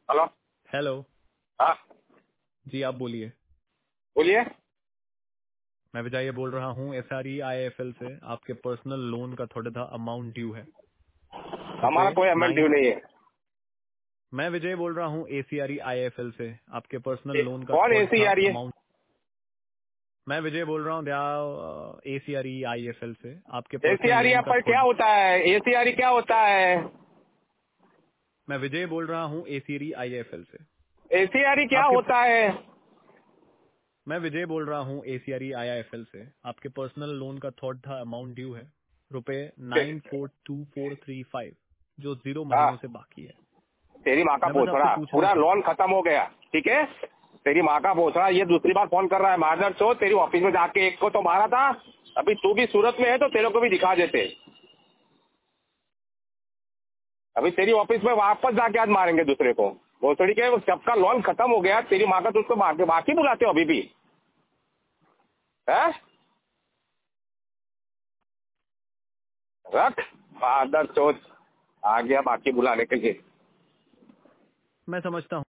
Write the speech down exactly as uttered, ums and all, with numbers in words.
Hello. Hello. हाँ जी आप बोलिए। बोलिए। मैं विजय ये बोल रहा हूँ S R E I F L से। आपके पर्सनल लोन का थोड़ा सा अमाउंट ड्यू है रुपए हमारा कोई अमेंट ड्यू नाइन। नहीं है। मैं विजय बोल रहा हूँ A C R E I F L से। आपके पर्सनल ए, लोन का कौन थोड़ा एसी सा आ रही है? अमाउंट। मैं विजय बोल रहा हूँ A C R E I F L से। आपके एसी पर्सनल आ रही लोन है का पर क्या थोड़ा। होता है? एसी आ रही क्या होता है? मैं विजय बोल रहा हूँ A C R E I F L से। एसी आ रही क्या आपके होता है? मैं विजय बोल रहा हूँ A C R E I F L से। आपके पर्सनल लोन का थोड़ा सा अमाउंट ड्यू है रुपए ते- nine four two four three five जो जीरो हाँ, महीनों से बाकी है। तेरी माँ का मैं बस आपसे भोसड़ा, पूछना पूरा चाहता लोन हूँ। खत्म हो गया। ठीक है, तेरी माँ का भोसड़ा ये दूसरी बार फोन कर रहा है। मादर चो, तेरी ऑफिस में जाके एक को तो मारा था। अभी तू भी सूरत में है तो तेरे को भी दिखा देते। अभी तेरी ऑफिस में वापस जाके आज मारेंगे दूसरे को। भोसड़ी के सबका लोन खत्म हो गया। तेरी माँ का तुझको बाकी बुलाते हो अभी भी है? रख मादर चोट आ गया बाकी बुलाने के लिए। मैं समझता हूँ।